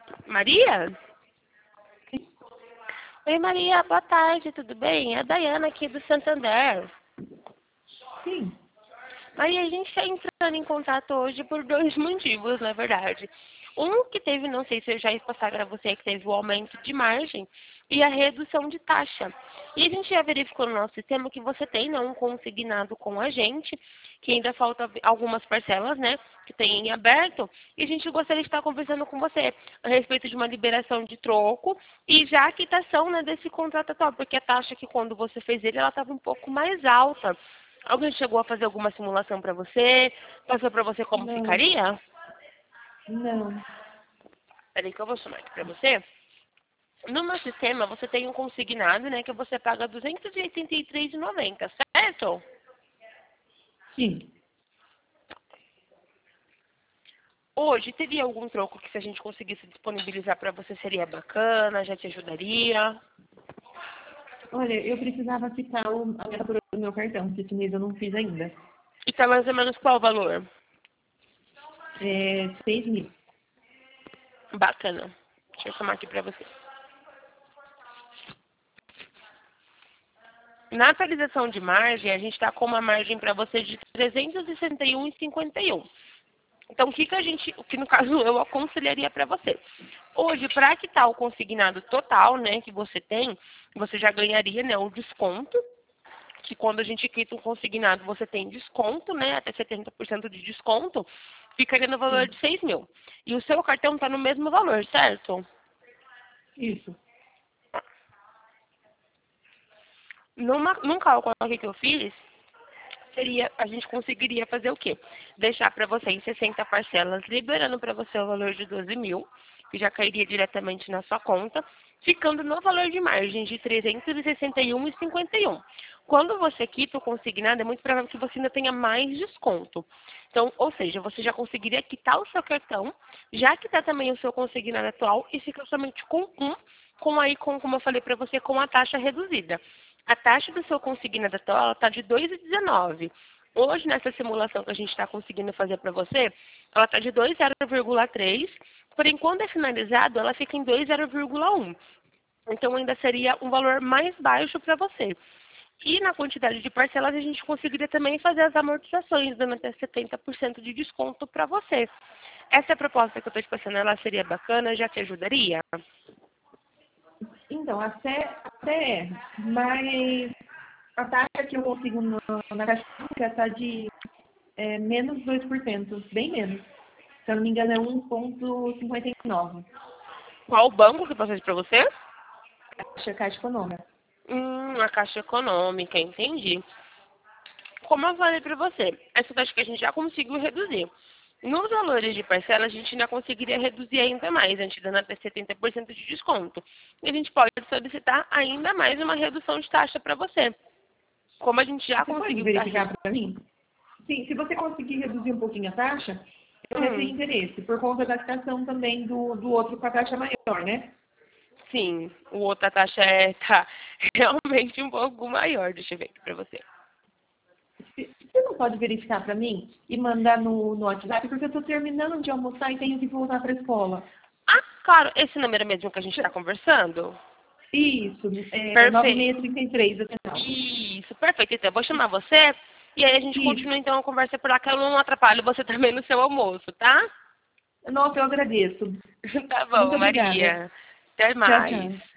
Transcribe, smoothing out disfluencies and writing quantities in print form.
Maria? Oi, Maria, boa tarde, tudo bem? É a Dayana aqui do Santander. Sim, Maria, a gente está entrando em contato hoje por dois motivos, na verdade. Um que teve, não sei se eu já ia passar para você, que teve o aumento de margem e a redução de taxa. E a gente já verificou no nosso sistema que você tem, né, um consignado com a gente, que ainda falta algumas parcelas, né, que tem em aberto, e a gente gostaria de estar conversando com você a respeito de uma liberação de troco e já a quitação, né, desse contrato atual, porque a taxa que quando você fez ele, ela estava um pouco mais alta. Alguém chegou a fazer alguma simulação para você? Passou para você como não, ficaria? não. Peraí que eu vou chamar aqui para você. No meu sistema, você tem um consignado, né, que você paga R$ 283,90, certo? Sim. Hoje, teria algum troco que se a gente conseguisse disponibilizar para você seria bacana, já te ajudaria? Olha, eu precisava quitar a fatura do meu cartão, que esse mês eu não fiz ainda. E tá mais ou menos qual o valor? 6.000. Bacana. Deixa eu chamar aqui para você. Na atualização de margem, a gente está com uma margem para você de 361,51. Então, o que no caso eu aconselharia para você? Hoje, para quitar o consignado total, né, que você tem, você já ganharia, né, o desconto, que quando a gente quita um consignado, você tem desconto, né, até 70% de desconto, ficaria no valor Sim, de 6.000. E o seu cartão está no mesmo valor, certo? isso. Num cálculo aqui que eu fiz, a gente conseguiria fazer o quê? Deixar para você em 60 parcelas, liberando para você o valor de 12.000, que já cairia diretamente na sua conta, ficando no valor de margem de 361,51. Quando você quita o consignado, é muito provável que você ainda tenha mais desconto. Então, ou seja, você já conseguiria quitar o seu cartão, já quitar também o seu consignado atual e fica somente com como eu falei para você, com a taxa reduzida. A taxa do seu consignado atual está de 2,19. Hoje, nessa simulação que a gente está conseguindo fazer para você, ela está de 2,0,3. Porém, quando é finalizado, ela fica em 2,0,1. Então, ainda seria um valor mais baixo para você. E na quantidade de parcelas, a gente conseguiria também fazer as amortizações, dando até 70% de desconto para você. Essa proposta que eu estou te passando, ela seria bacana? Já te ajudaria? Então, até é, mas a taxa que eu consigo na Caixa Econômica está de menos 2%, bem menos. Se eu não me engano, é 1,59. Qual o banco que passou isso para você? Caixa Econômica. A Caixa Econômica, entendi. Como eu falei para você, essa taxa que a gente já conseguiu reduzir. Nos valores de parcela, a gente ainda conseguiria reduzir ainda mais, a gente dando até 70% de desconto. E a gente pode solicitar ainda mais uma redução de taxa para você. Como a gente já Você pode conseguiu verificar para mim? Sim, se você conseguir reduzir um pouquinho a taxa, eu até tenho Hum, interesse, por conta da quitação também do outro com a taxa maior, né? sim, o outra taxa tá realmente um pouco maior. Deixa eu ver aqui para você. Você não pode verificar para mim e mandar no WhatsApp, porque eu estou terminando de almoçar e tenho que voltar para a escola. Ah, claro, esse número mesmo que a gente está conversando? Isso, Perfeito. 9633, afinal. Isso, perfeito. Então, eu vou chamar você e aí a gente Isso. continua então a conversa por lá, que eu não atrapalho você também no seu almoço, tá? Nossa, eu agradeço. Tá Muito bom, obrigada. Maria. Até Tchau, mais. tchau.